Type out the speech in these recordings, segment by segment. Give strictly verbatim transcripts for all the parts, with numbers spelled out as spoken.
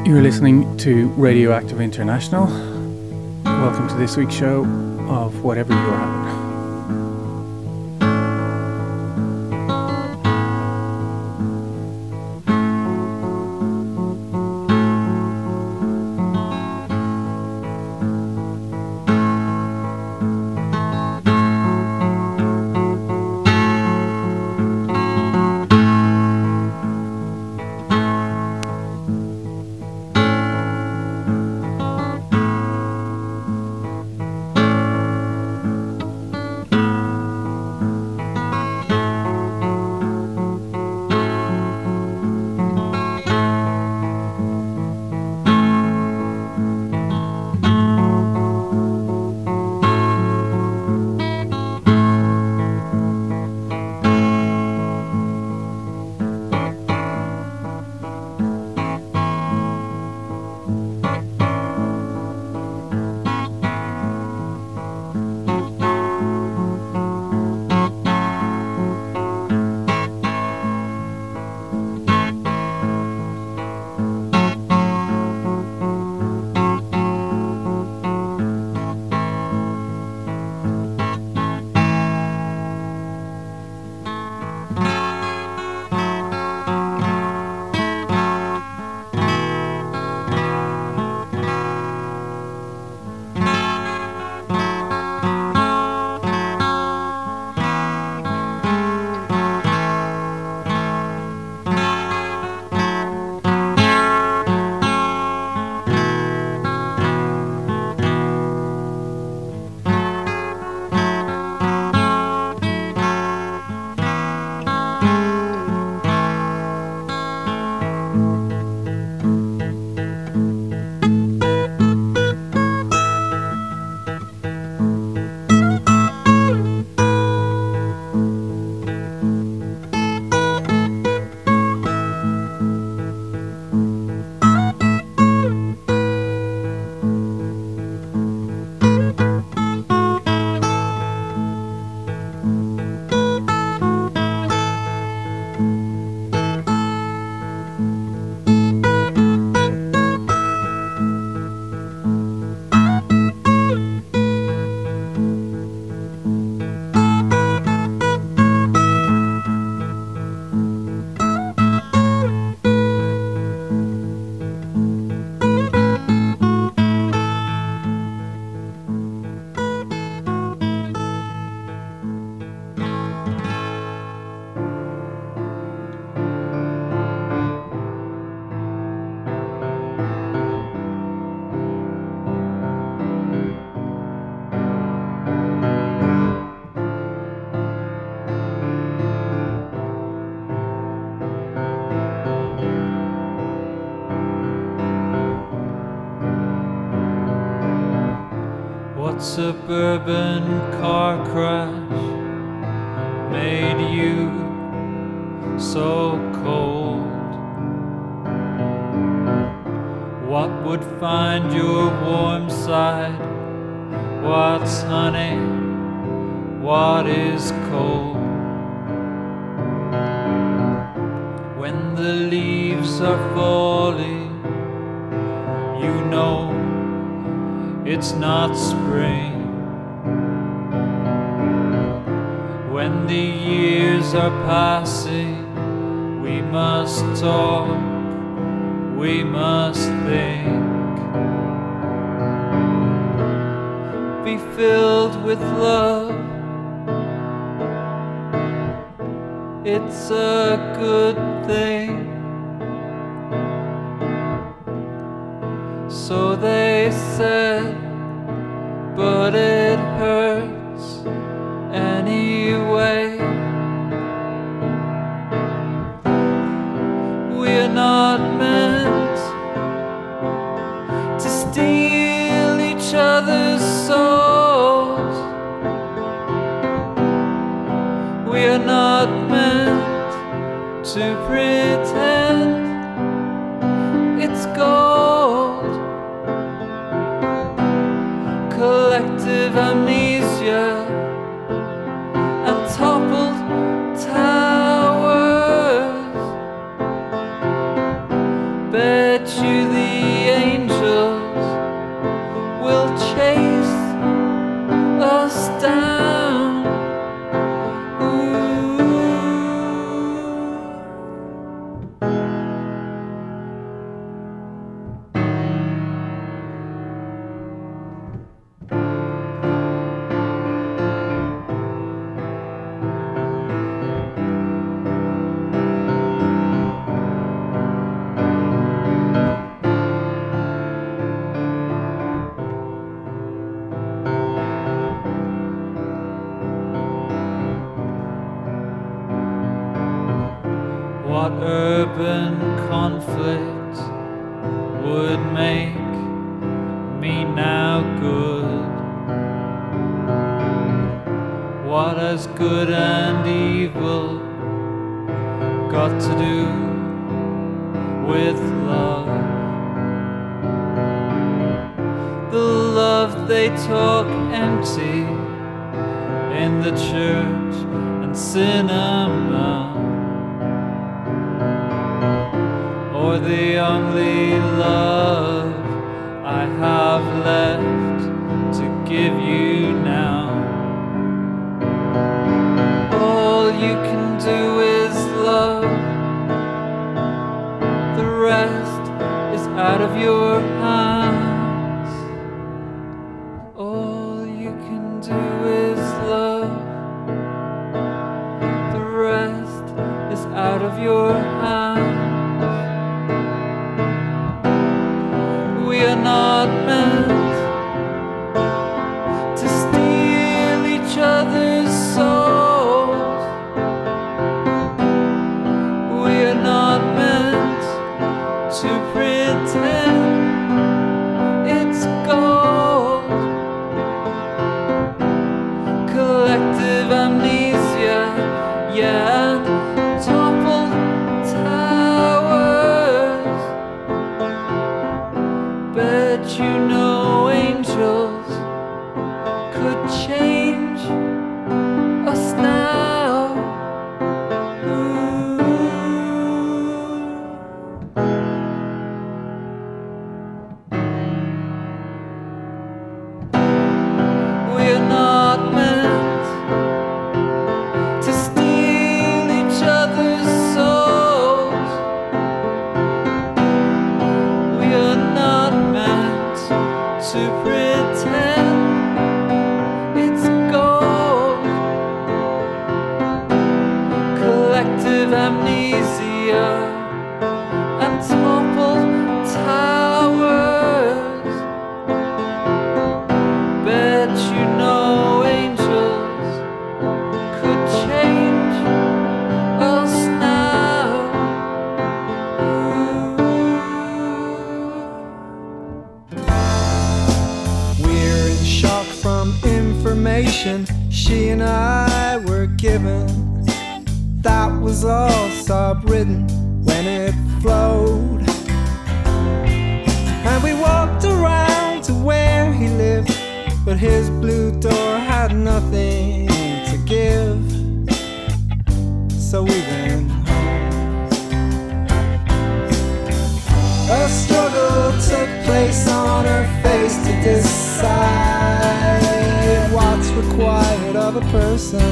You're listening to Radioactive International. Welcome to this week's show of Whatever You're Having. Suburban car crash made you so cold? What would find your warm side? What's honey? What is cold? When the leaves are falling, you know it's not spring. When the years are passing, we must talk, we must think. Be filled with love, it's a good thing. So they said, but it hurts anyway. We're not meant to steal each other's souls. We're not meant to pretend it's gold. Collective bet you the angels will chase us down. What urban conflict would make me now good? What has good and evil got to do with love? The love they talk empty in the church and cinema, or the only love I have left to give you now. All you can do is love, the rest is out of your hands. All you can do is love, the rest is out of your hands. We are not meant to steal each other's souls. We are not meant to pretend it's gold. Collective amnesia, yeah, toppled towers. Bet you know angels could change us now. We are not meant to steal each other's souls. We are not meant to pretend it's gold. Collective amnesia and toppled towers. Bet you know angels could change us now. We're in shock from information she and I were given. That was all sub-written when it flowed. And we walked around to where he lived, but his blue door had nothing to give. So we went home. A struggle took place on her face to decide what's required of a person.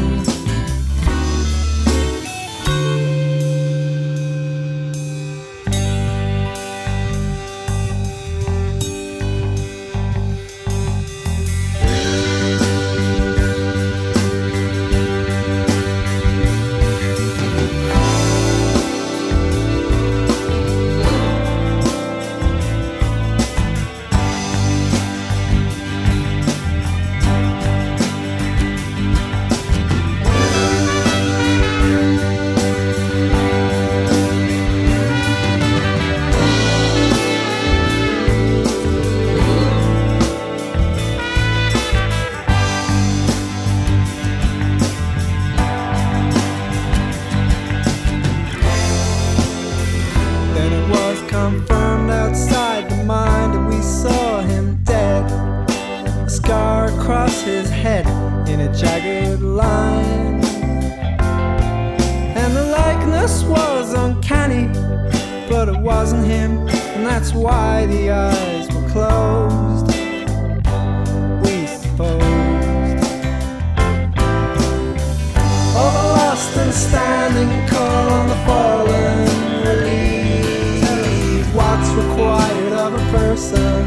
Confirmed outside the mind, and we saw him dead. A scar across his head in a jagged line, and the likeness was uncanny, but it wasn't him, and that's why the eyes were closed, we supposed. All the lost and standing, call on the fallen, relieve what's required of a person.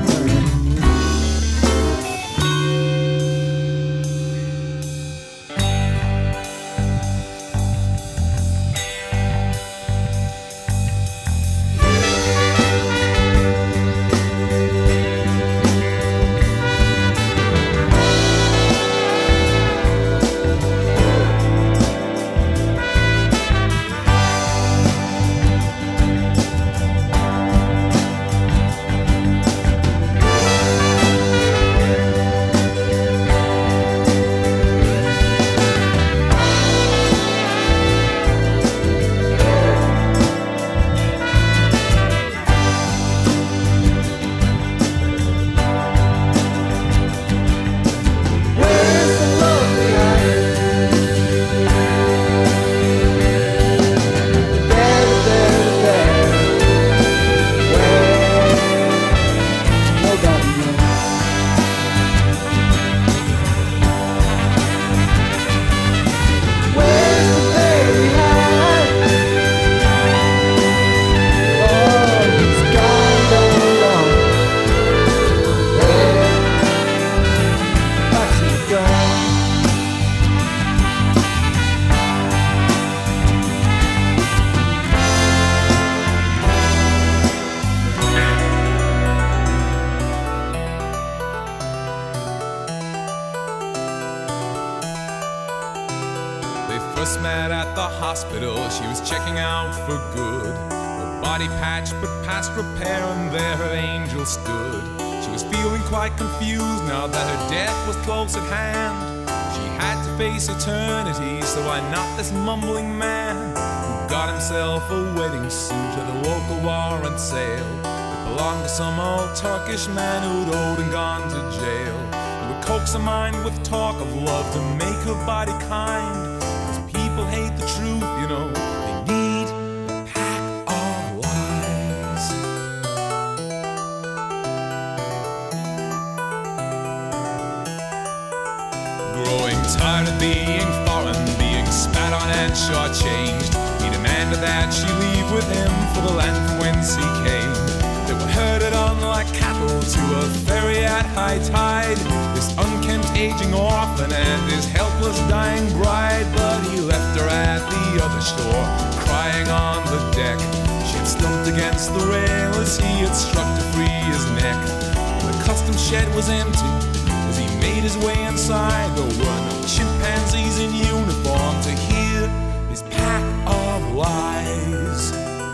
Eternity, so why not this mumbling man who got himself a wedding suit at a local warrant sale? It belonged to some old Turkish man who'd owed and gone to jail. He would coax a mind with talk of love to make her body kind. Cause people hate the truth, you know, they need a pack of lies. Growing tired of being foreign, being spat on and shortchanged, he demanded that she leave with him for the land from whence he came. They were herded on like cattle to a ferry at high tide, this unkempt aging orphan and his helpless dying bride. But he left her at the other shore, crying on the deck. She had slumped against the rail as he had struck to free his neck. And the customs shed was empty as he made his way inside. There were no chimpanzees in uniform to hear his pack of lies.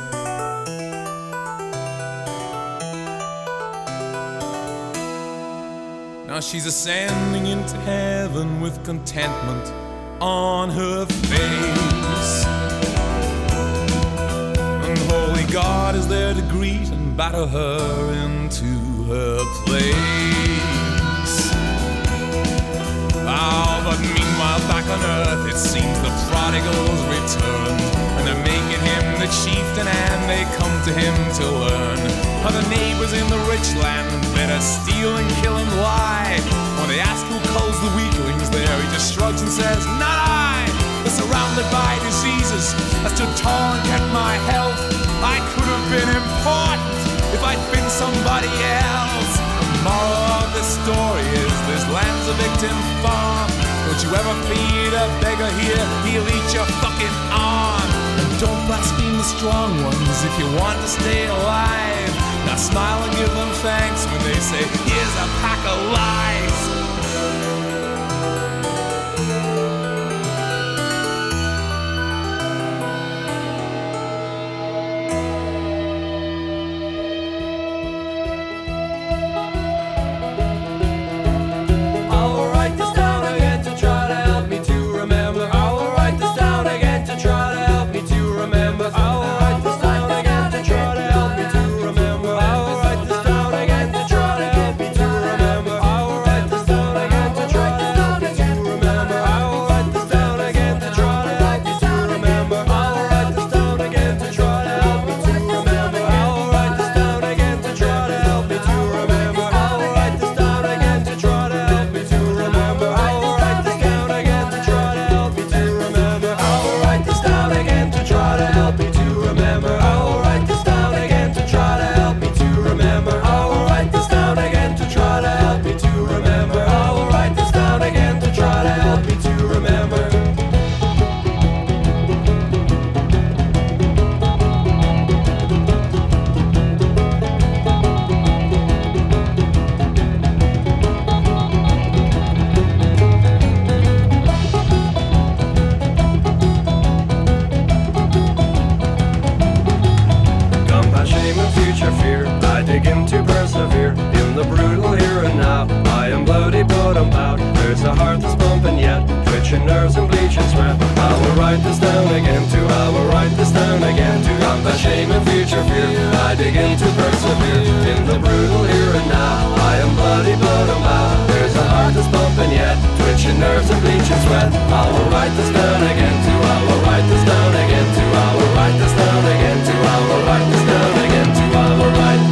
Now she's ascending into heaven with contentment on her face, and holy God is there to greet and batter her into her place. Ah, but meanwhile back on earth it seems the prodigals return, and they're making him the chieftain and they come to him to learn how the neighbors in the rich land better steal and kill and lie. When they ask who culls the weaklings there, he just shrugs and says, not I. They're surrounded by diseases, I stood tall and kept my health. I could have been important if I'd been somebody else. The moral of this story is this land's a victim farm. Don't you ever feed a beggar here, he'll eat your fucking arm. And don't blaspheme the strong ones if you want to stay alive. Now smile and give them thanks when they say, here's a pack of lies. Remember begin to persevere in the brutal here and now. I am bloody but I'm out. There's a heart that's pumping yet, twitching nerves and bleaching sweat. I will write this down again too, I will write this down again to combat shame and future fear. I begin to persevere in the brutal here and now. I am bloody but I'm out. There's a heart that's pumping yet, twitching nerves and bleaching sweat. I will write this down again too, I will write this down again too, I will write this down again too, I will write this down again too, I will write.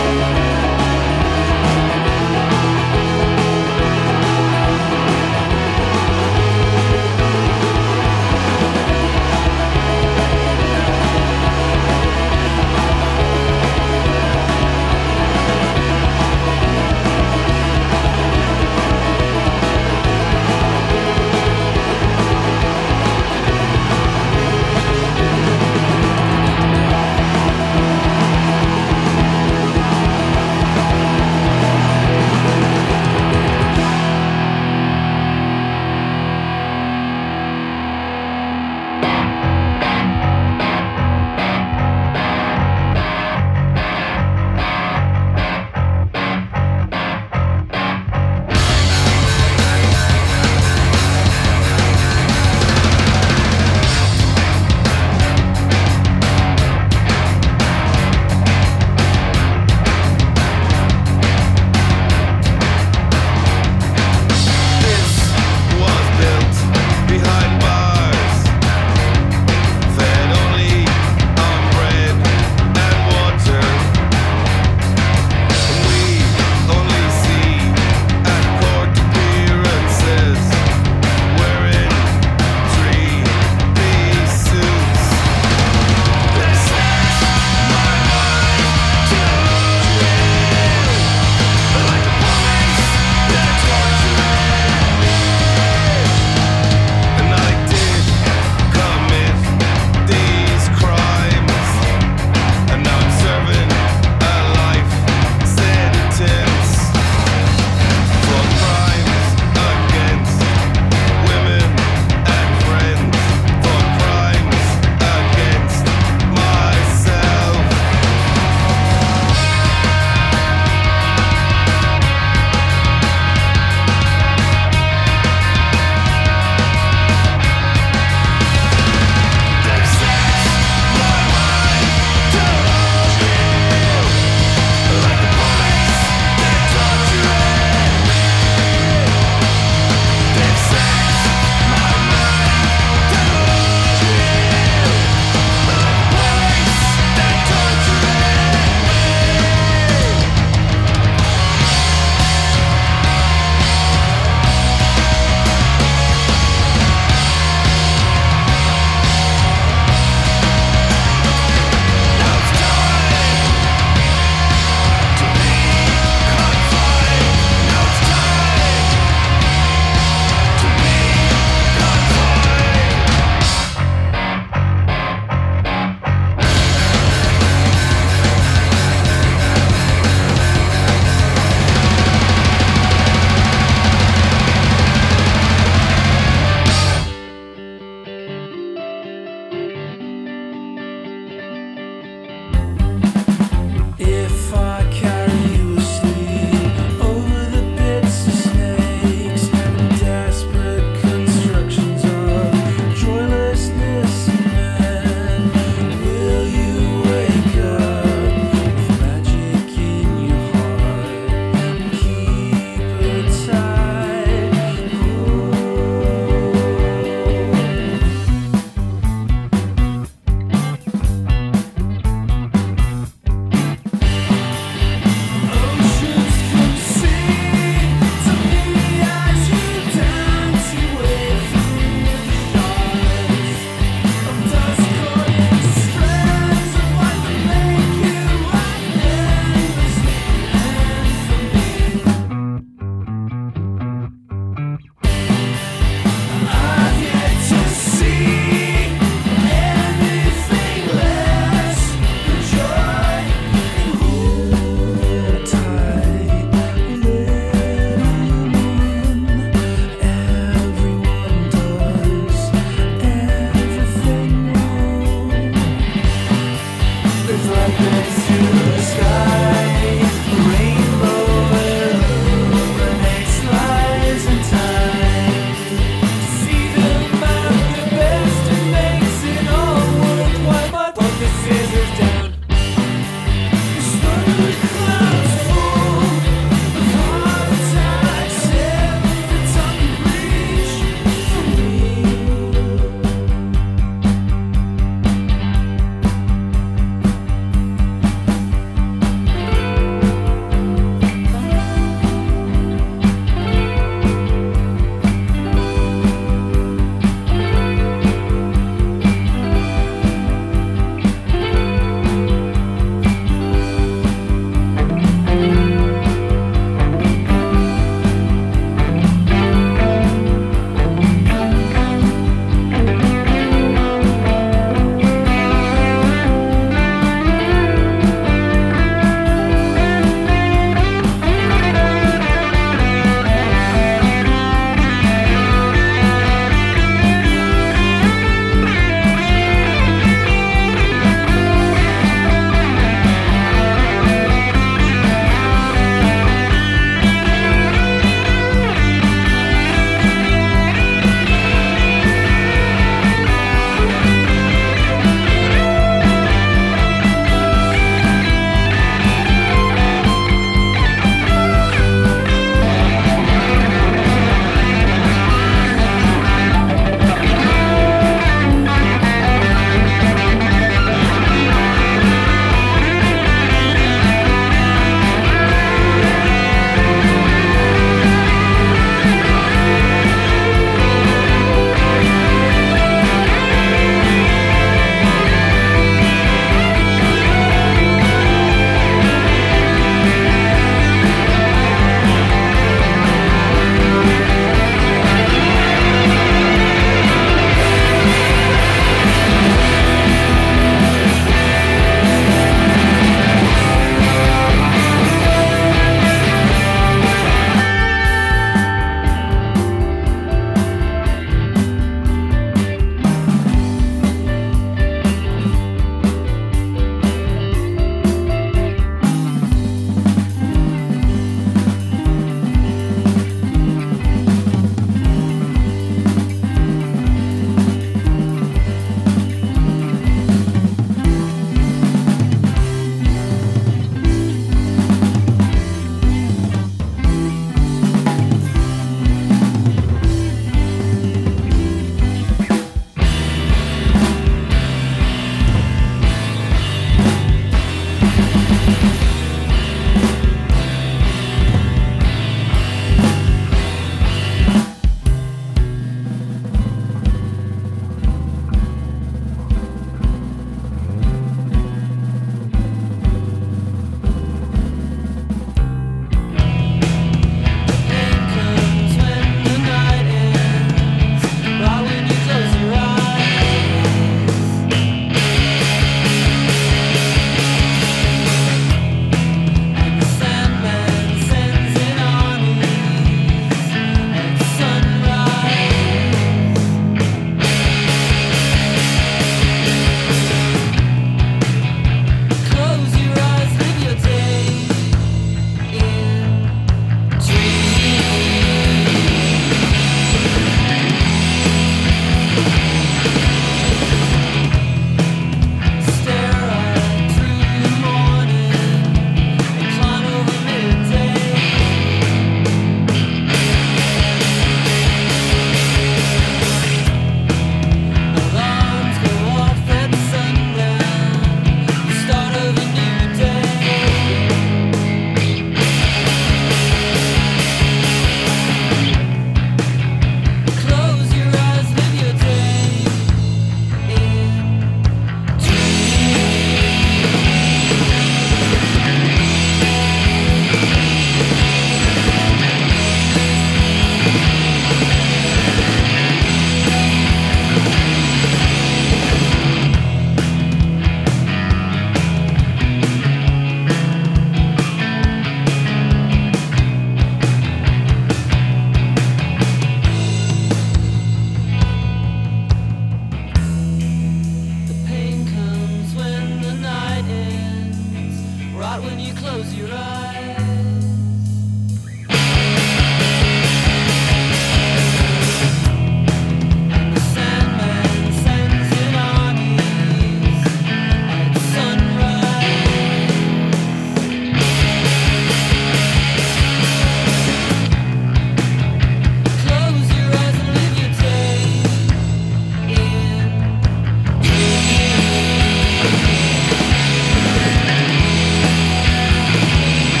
Thank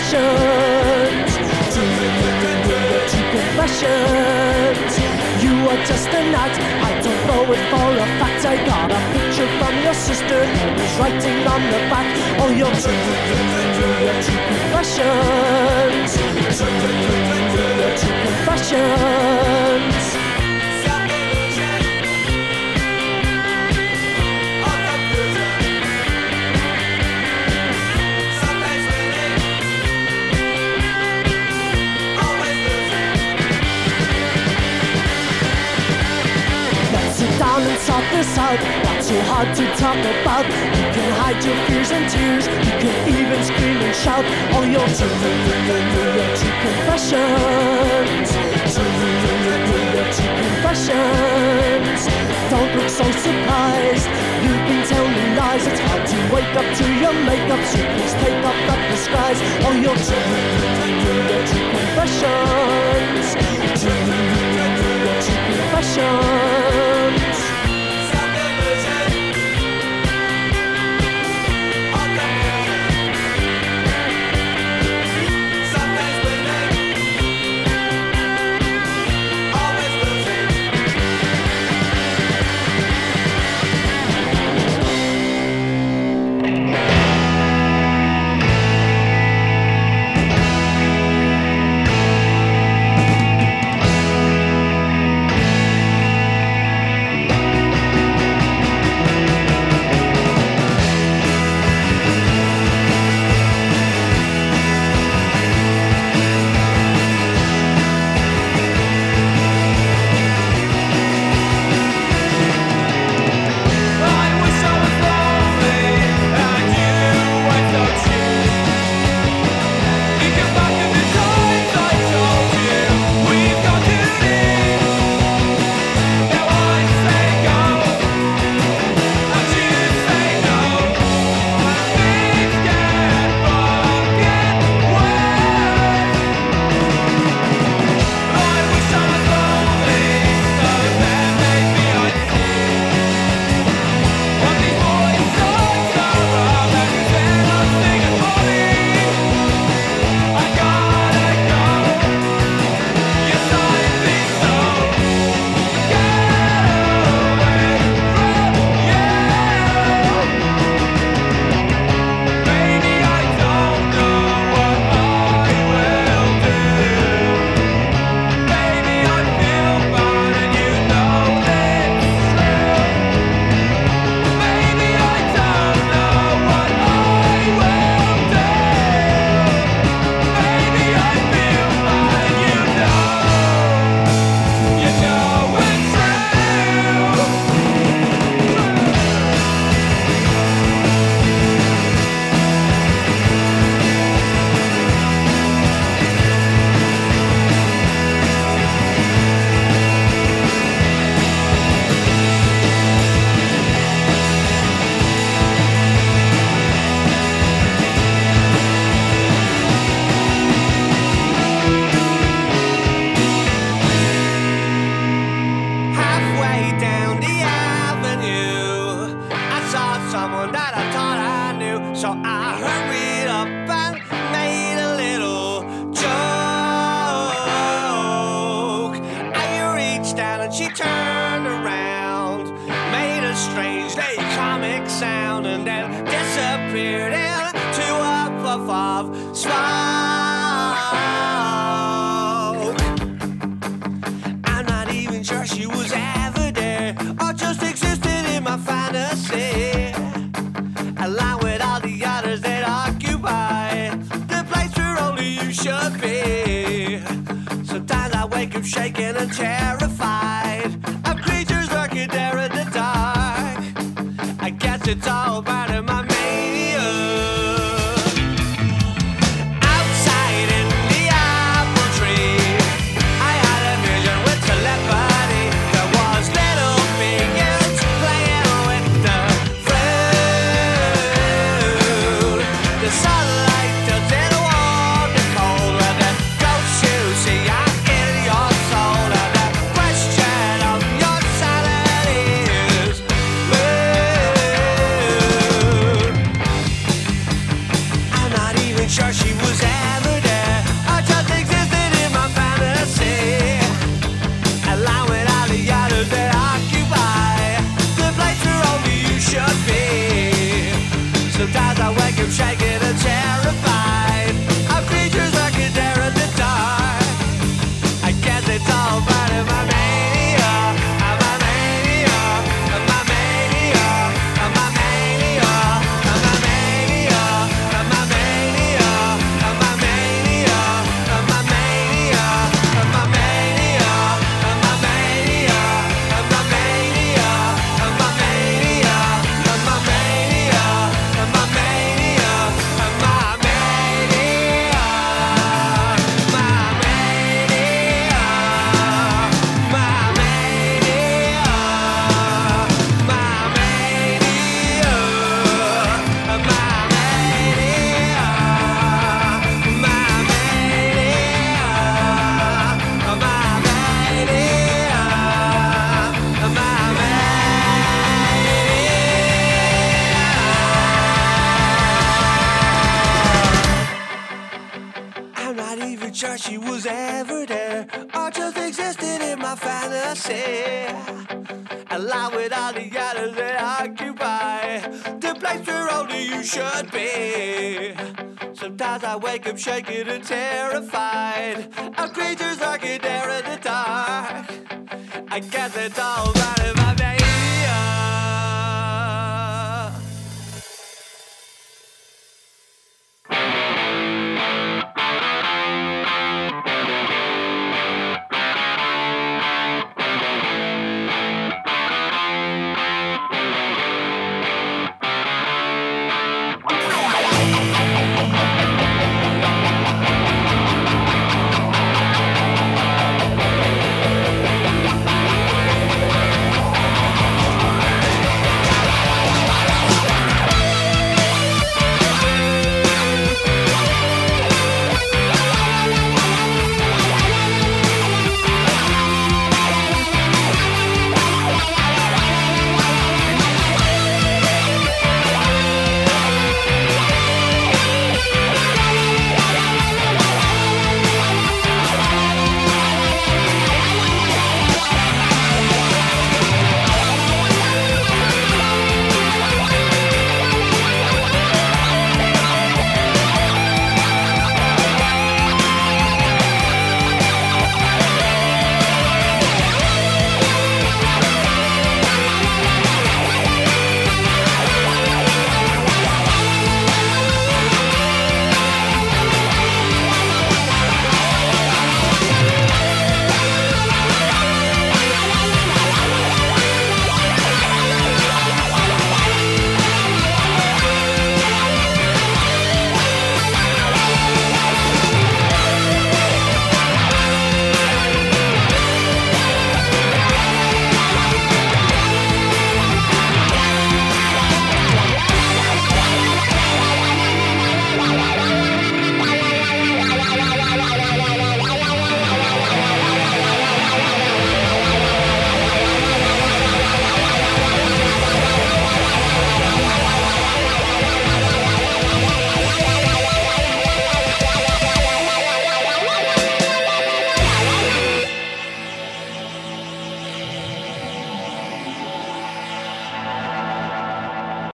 confessions. Do your two confessions. You are just a knight, I don't know it for a fact. I got a picture from your sister and was writing on the back. Oh, your two, your two confessions. Your two confessions. Down and sort this out, not so hard to talk about. You can hide your fears and tears, you can even scream and shout. All your two, your two confessions. Your two confessions. Don't look so surprised, you've been telling me lies. It's hard to wake up to your makeup, so please take off that disguise. All your two, your two confessions. Your two confessions. Shaken and terrified of creatures lurking there in the dark. I guess it's all part of my mania. Outside in the apple tree, I had a vision with telepathy. There was little figures playing with the fruit. The sunlight does it warm and cold, when the ghosts you see are in your soul, and the even sure she was ever there, or just existed in my fantasy, along with all the others that occupy the place where only you should be. Sometimes I wake up shaking and terrified of creatures lurking there in the dark. I guess it's all right if I'm